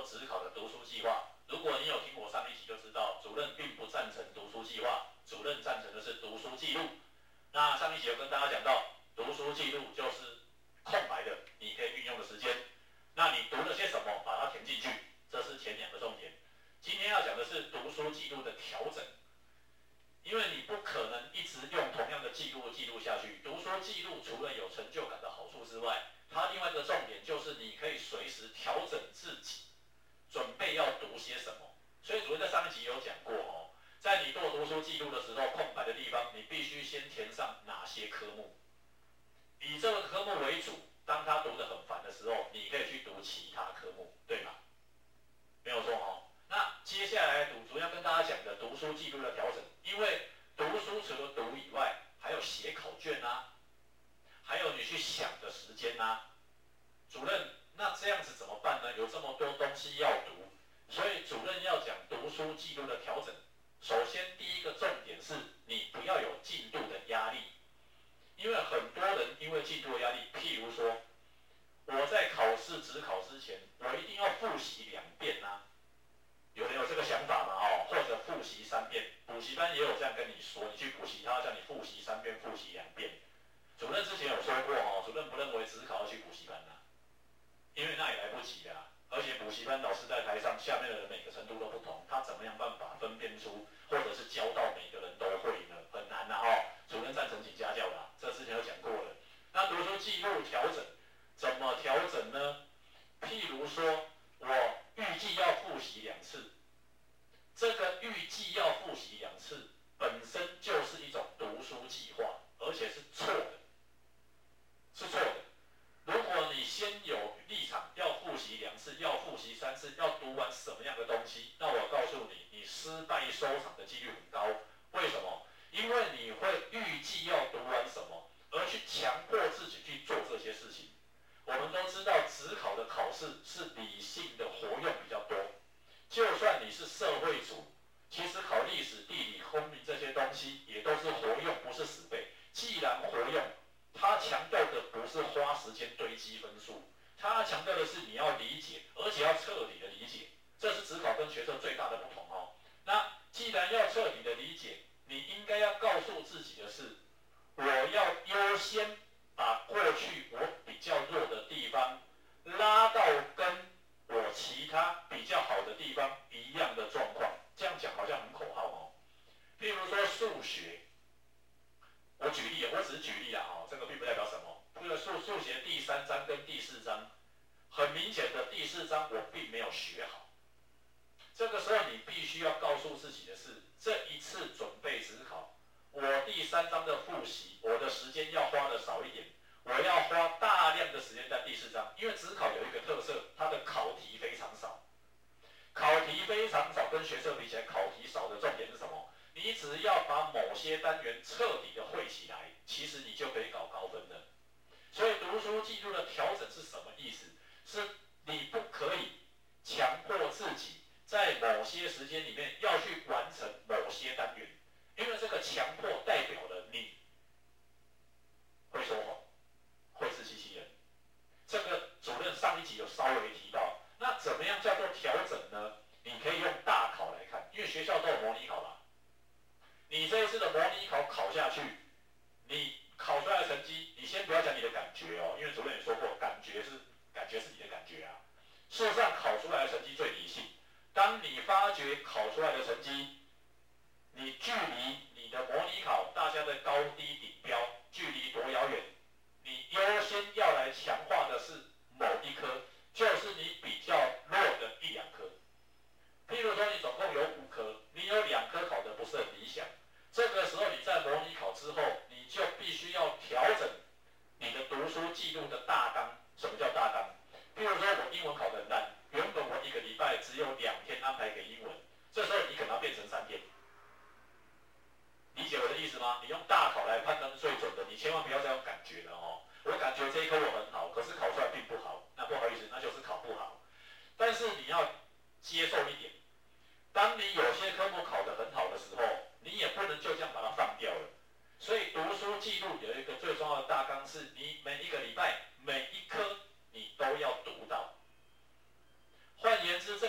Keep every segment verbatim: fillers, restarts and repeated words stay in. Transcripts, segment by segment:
指考的读书计划。如果你有听我上一集就知道，主任并不赞成读书计划，主任赞成的是读书记录。那上一集有跟大家讲到，读书记录就是空白的，你可以运用的时间。那你读了些什么，把它填进去，这是前两个重点。今天要讲的是读书记录的调整，因为你不可能一直用同样的记录记录下去。读书记录除了有成就感的好处之外，它另外一个重点就是你可以随时调整自己，准备要读些什么。所以主任在上一集有讲过哦，在你做读书记录的时候，空白的地方你必须先填上哪些科目，以这个科目为主。当他读得很烦的时候，你可以去读其他科目，对吧？没有错哦。那接下来读主要跟大家讲的读书记录的调整，因为读书除了读以外，还有写考卷啊，还有你去想的时间啊。主任，那这样子怎么办呢？有这么多东西要读，所以主任要讲读书记录的调整。首先，第一个重点是你不要有进度的压力，因为很多人因为进度的压力，譬如说我在考试指考之前，我一定要复习两遍啊。有人有这个想法吗？哦，或者复习三遍，补习班也有这样跟你说，你去补习，他要叫你复习三遍，复习两遍。主任之前有说过哦，主任不认为指考要去补习班啊，因为那也来不及啊。而且补习班老师在台上，下面的人每个程度都不同，他怎么样办法分辨出，或者是教到每个人都会呢？很难啊哦。主任赞成请家教啦，这之前有讲过了。那读书记录调整怎么调整呢？譬如说，我预计要复习两次，这个预计要复习两次本身就是一种读书计划，而且是错的，是错的。如果你先有立场要复习两次，要复习三次，要读完什么样的东西，那我告诉你，你失败收场的几率很高。为什么？因为你会预计要读完什么，而去强迫自己去做这些事情。我们都知道，指考的考试是理性的活用比较多。就算你是社会组，其实考历史、地理、公民这些东西也都是活用，不是死背。既然活用，它强调的不是花时间堆积分数，它强调的是你要理解，而且要彻底的理解。这是指考跟学测最大的不同哦。那既然要彻底的理解，你应该要告诉自己的是，我要优先把过去我比较弱的地方拉到跟我其他比较好的地方一样的状况。这样讲好像很口号哦。譬如说数学，我举例，我只是举例啊，哦，这个并不代表什么。譬如数数学第三章跟第四章，很明显的第四章我并没有学好。这个时候你必须要告诉自己的是，这一次准备指考，我第三章的复习，我的时间要花的少一点，我要花大量的时间在第四章，因为指考有一个特色，它的考题非常少。考题非常少，跟学测比起来，考题少的重点是什么？你只要把某些单元彻底的会起来，其实你就可以搞高分了。所以读书记录的调整是什么意思？是你不可以强迫自己在某些时间里面要去完成某些单元，因为这个强迫代表了你会说谎，会自欺欺人。这个主任上一集有稍微提到。那怎么样叫做调整呢？你可以用大考来看，因为学校都有模拟考吧。你这一次的模拟考考下去，你考出来的成绩，你先不要讲你的感觉哦，因为主任也说过，感觉是感觉是你的感觉啊。事实上，考出来的成绩最理性。当你发觉考出来的成绩，你距离你的模拟考大家的高低顶标距离多遥远，你优先要来强化的是某一科。就是你比较弱的一两科，譬如说你总共有五科，你有两科考得不是很理想，这个时候你在模拟考之后，你就必须要调整你的读书记录的大纲。什么叫大纲？譬如说我英文考得很烂，原本我一个礼拜只有两天安排给英文，这时候你可能要变成三天。理解我的意思吗？你用大考来判断是最准的，你千万不要再用感觉了哦。我感觉这一科我很好，可是考出来并不好，那不好意思，那就是考不好。但是你要接受一点，当你有些科目考得很好的时候，你也不能就这样把它放掉了。所以读书记录有一个最重要的大纲，是你每一个礼拜每一科你都要读到。换言之，这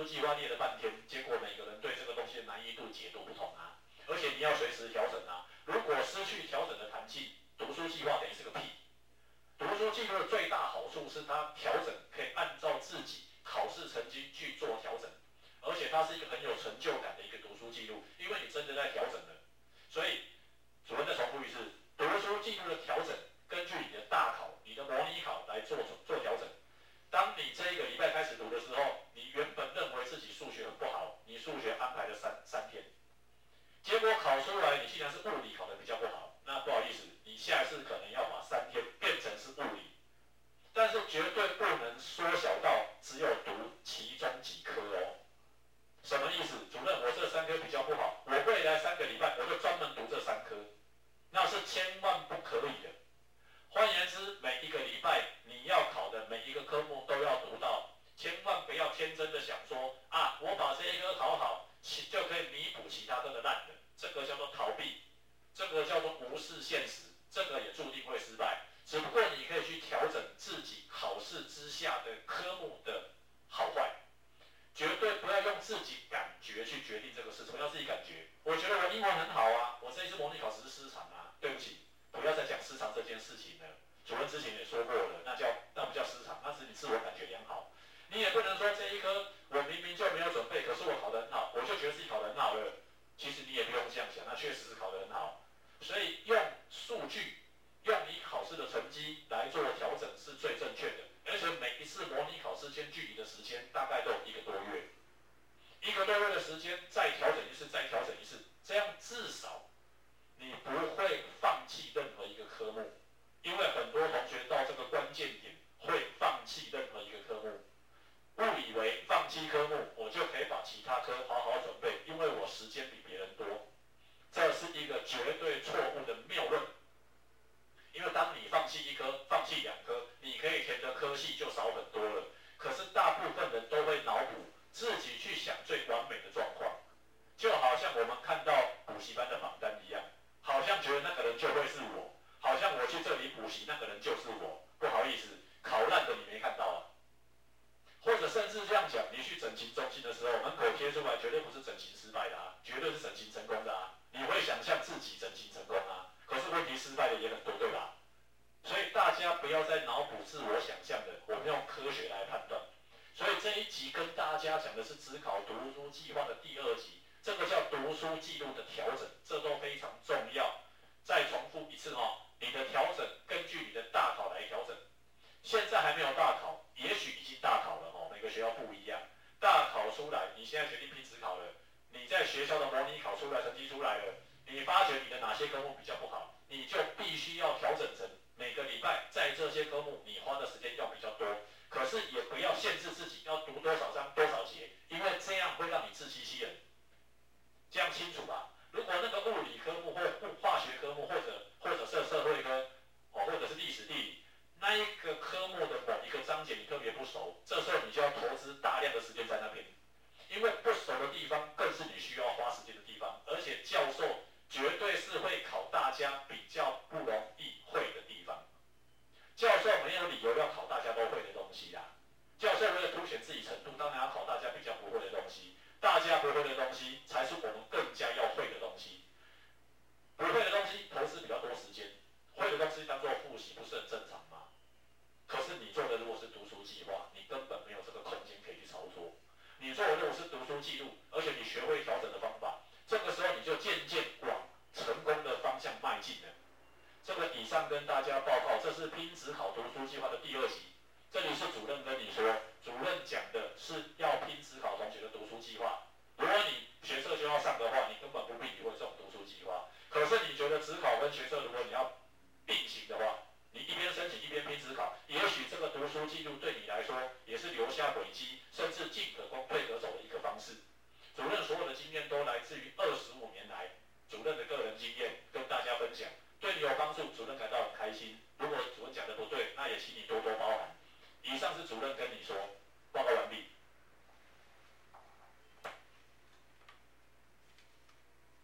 书计划列了半天，结果每个人对这个东西的难易度解读不同啊，而且你要随时调整啊。如果失去调整的弹性，读书计划等于是个屁。读书记录的最大好处是它调整可以按照自己考试成绩去做调整，而且它是一个很有成就感的一个读书记录，因为你真的在调整了。所以主任再重复一次，读书记录的调整根据你的大考、你的模拟考来做做调整。当你这一个礼拜开始读的时候，你原本认为自己数学很不好，你数学安排了三三天，结果考出来你竟然是物理考得比较不好，那不好意思，你下一次可能要把三天变成是物理，但是绝对不能缩小到只有读其中几科哦。什么意思？主任，我这三科比较不好，我未来三个礼拜我就专门读这三科，那是千万不可以的。换言之，每一个礼拜你要考的每一个科目都要读到，千万不要天真的想说啊，我把这一科考好，就可以弥补其他科的烂的，这个叫做逃避，这个叫做无视现实，这个也注定会失败。只不过你可以去调整自己考试之下的科目的好坏，绝对不要用自己感觉去决定这个事，什么叫自己感觉？我觉得我英文很好啊，我这一次模拟考只是失常啊，对不起，不要再讲失常这件事情了。主任之前也说过了，那叫那不叫失常，那是你自我感觉良好。你也不能说这一科我明明就没有准备，可是我考得很好，我就觉得自己考得很好了。其实你也不用这样想，那确实是考得很好。所以用数据，用你考试的成绩来做调整是最正确的。而且每一次模拟考试间距离的时间大概都有一个多月，一个多月的时间再调整一次，再调整一次，这样至少你不会放弃任何一个科目。因为很多同学到这个关键点会放弃任何一个科目，误以为放弃科目我就可以把其他科好好准备，因为我时间比别人多，这是一个绝对错误的谬论。因为当你放弃一科、放弃两科，你可以填的科系就少很多了。可是大部分人都会脑补自己去想最完美的状况，就好像我们看到补习班的榜单一样，好像觉得那个人就会是我。好像我去这里补习，那个人就是我。不好意思，考烂的你没看到啊。或者甚至这样讲，你去整形中心的时候，门口贴出来绝对不是整形失败的啊，绝对是整形成功的啊。你会想象自己整形成功啊，可是问题失败的也很多，对吧？所以大家不要再脑补自我想象的，我们用科学来判断。所以这一集跟大家讲的是只考读书计划的第二集，这个叫读书记录的调整，这都非常重要。再重复一次哦。你的调整根据你的大考来调整，现在还没有大考，也许已经大考了哦。每个学校不一样，大考出来，你现在决定拼指考了，你在学校的模拟考出来，成绩出来了，你发觉你的哪些科目比较不好，你就必须要调整成每个礼拜在这些科目你花的时间要比较多，可是也不要限制自己要读多少章多少节，因为这样会让你自欺欺人。这样清楚吧？如果那个物理科目或化学科目，或者或者是社会科，哦，或者是历史地理，那一个科目的某一个章节你特别不熟，这时候你就要投资大量的时间在那边，因为不熟的地方更是你需要花时间的地方，而且教授绝对是会考大家比较不容易会的地方。教授没有理由要考大家都会的东西啦，教授为了凸显自己程度，当然要考大家比较不会的东西。大家不会的东西才是我们更加要会的东西。不会的东西投资比较多时间，会的东西当做复习，不是很正常吗？可是你做的如果是读书计划，你根本没有这个空间可以去操作。你做的如果是读书记录，而且你学会调整的方法，这个时候你就渐渐往成功的方向迈进了。这个以上跟大家报告，这是拼指考读书计划的第二集。这里是主任跟你说，主任讲的是要拼指考同学的读书计划。如果你学测就要上的话，你根本不必理会这种读书计划。可是你觉得指考跟学测，如果你要并行的话，你一边申请一边拼指考，也许这个读书记录对你来说也是留下轨迹，甚至进可攻退可守的一个方式。主任所有的经验都来自于二十五年来主任的个人经验，跟大家分享，对你有帮助，主任感到很开心。如果主任讲的不对，那也请你多多包涵。以上是主任跟你说，报告完毕。